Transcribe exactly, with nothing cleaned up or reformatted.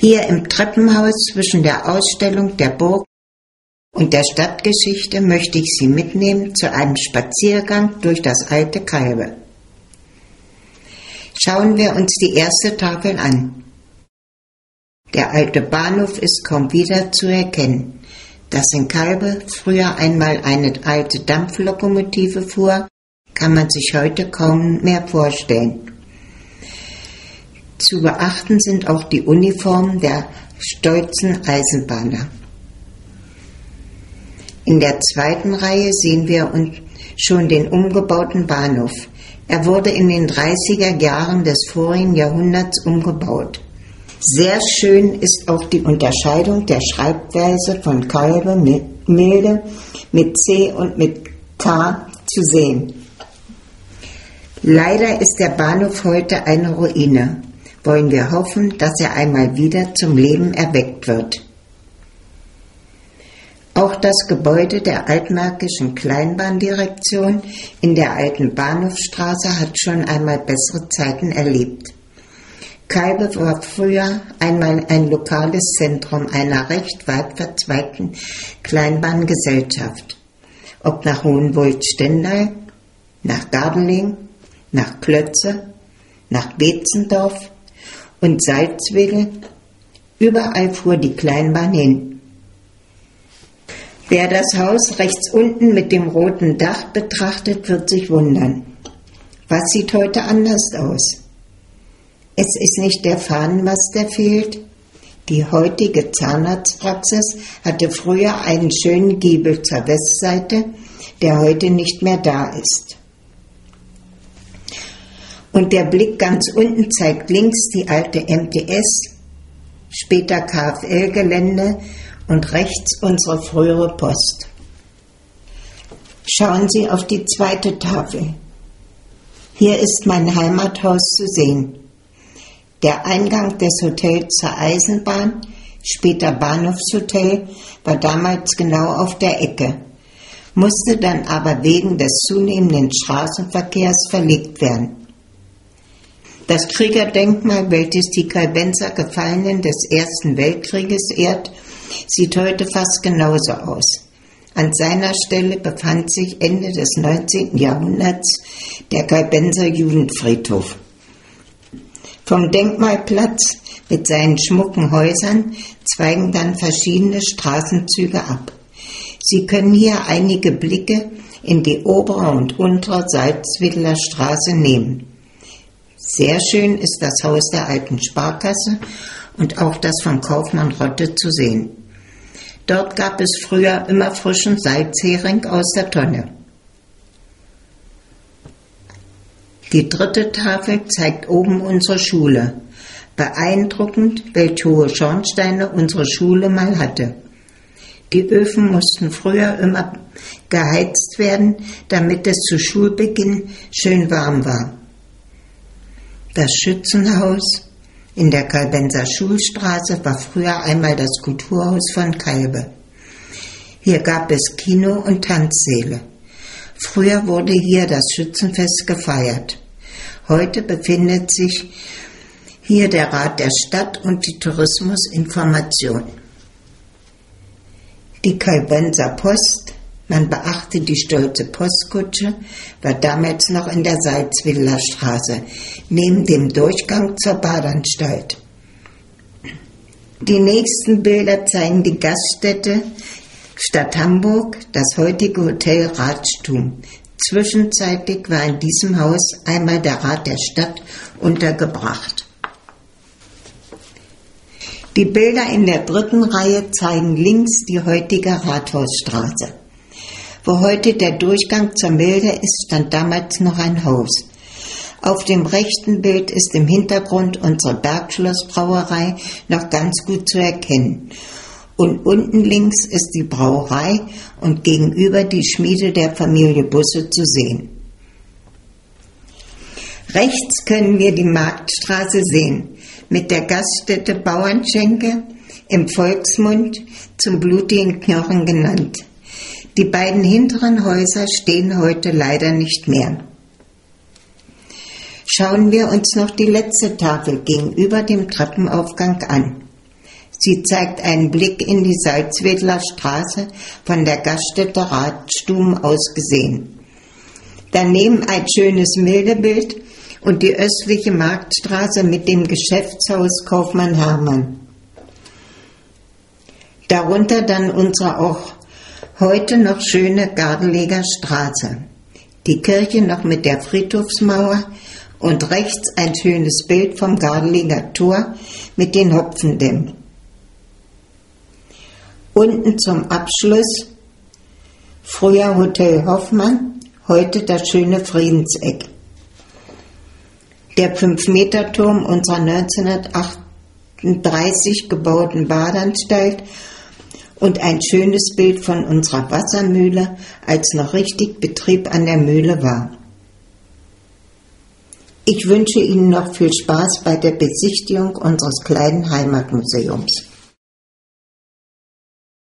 Hier im Treppenhaus zwischen der Ausstellung der Burg und der Stadtgeschichte möchte ich Sie mitnehmen zu einem Spaziergang durch das alte Calbe. Schauen wir uns die erste Tafel an. Der alte Bahnhof ist kaum wieder zu erkennen. Dass in Calbe früher einmal eine alte Dampflokomotive fuhr, kann man sich heute kaum mehr vorstellen. Zu beachten sind auch die Uniformen der stolzen Eisenbahner. In der zweiten Reihe sehen wir uns schon den umgebauten Bahnhof. Er wurde in den dreißiger Jahren des vorigen Jahrhunderts umgebaut. Sehr schön ist auch die Unterscheidung der Schreibweise von Calbe mit Milde, mit C und mit K zu sehen. Leider ist der Bahnhof heute eine Ruine. Wollen wir hoffen, dass er einmal wieder zum Leben erweckt wird. Auch das Gebäude der altmärkischen Kleinbahndirektion in der alten Bahnhofstraße hat schon einmal bessere Zeiten erlebt. Calbe war früher einmal ein lokales Zentrum einer recht weit verzweigten Kleinbahngesellschaft. Ob nach Hohenwold-Stendal, nach Gardeling, nach Klötze, nach Beetzendorf und Salzwedel, überall fuhr die Kleinbahn hin. Wer das Haus rechts unten mit dem roten Dach betrachtet, wird sich wundern. Was sieht heute anders aus? Es ist nicht der Fahnenmast, der fehlt. Die heutige Zahnarztpraxis hatte früher einen schönen Giebel zur Westseite, der heute nicht mehr da ist. Und der Blick ganz unten zeigt links die alte M T S, später K F L-Gelände und rechts unsere frühere Post. Schauen Sie auf die zweite Tafel. Hier ist mein Heimathaus zu sehen. Der Eingang des Hotels zur Eisenbahn, später Bahnhofshotel, war damals genau auf der Ecke, musste dann aber wegen des zunehmenden Straßenverkehrs verlegt werden. Das Kriegerdenkmal, welches die Calbenser Gefallenen des Ersten Weltkrieges ehrt, sieht heute fast genauso aus. An seiner Stelle befand sich Ende des neunzehnten Jahrhunderts der Calbenser Judenfriedhof. Vom Denkmalplatz mit seinen schmucken Häusern zweigen dann verschiedene Straßenzüge ab. Sie können hier einige Blicke in die obere und untere Salzwedler Straße nehmen. Sehr schön ist das Haus der alten Sparkasse und auch das vom Kaufmann Rotte zu sehen. Dort gab es früher immer frischen Salzhering aus der Tonne. Die dritte Tafel zeigt oben unsere Schule. Beeindruckend, welch hohe Schornsteine unsere Schule mal hatte. Die Öfen mussten früher immer geheizt werden, damit es zu Schulbeginn schön warm war. Das Schützenhaus in der Calbenser Schulstraße war früher einmal das Kulturhaus von Calbe. Hier gab es Kino und Tanzsäle. Früher wurde hier das Schützenfest gefeiert. Heute befindet sich hier der Rat der Stadt und die Tourismusinformation. Die Calbenser Post, man beachte die stolze Postkutsche, war damals noch in der Salzwedler Straße, neben dem Durchgang zur Badanstalt. Die nächsten Bilder zeigen die Gaststätte Stadt Hamburg, das heutige Hotel Ratstum. Zwischenzeitlich war in diesem Haus einmal der Rat der Stadt untergebracht. Die Bilder in der dritten Reihe zeigen links die heutige Rathausstraße. Wo heute der Durchgang zur Milde ist, stand damals noch ein Haus. Auf dem rechten Bild ist im Hintergrund unsere Bergschlossbrauerei noch ganz gut zu erkennen. Und unten links ist die Brauerei und gegenüber die Schmiede der Familie Busse zu sehen. Rechts können wir die Marktstraße sehen, mit der Gaststätte Bauernschenke, im Volksmund zum blutigen Knochen genannt. Die beiden hinteren Häuser stehen heute leider nicht mehr. Schauen wir uns noch die letzte Tafel gegenüber dem Treppenaufgang an. Sie zeigt einen Blick in die Salzwedler Straße von der Gaststätte Radstuben aus gesehen. Daneben ein schönes Mildebild und die östliche Marktstraße mit dem Geschäftshaus Kaufmann Hermann. Darunter dann unsere auch heute noch schöne Gardeleger Straße. Die Kirche noch mit der Friedhofsmauer und rechts ein schönes Bild vom Gardeleger Tor mit den Hopfendämmen. Unten zum Abschluss früher Hotel Hoffmann, heute das schöne Friedenseck. Der fünf-Meter-Turm unserer neunzehnhundertachtunddreißig gebauten Badeanstalt und ein schönes Bild von unserer Wassermühle, als noch richtig Betrieb an der Mühle war. Ich wünsche Ihnen noch viel Spaß bei der Besichtigung unseres kleinen Heimatmuseums.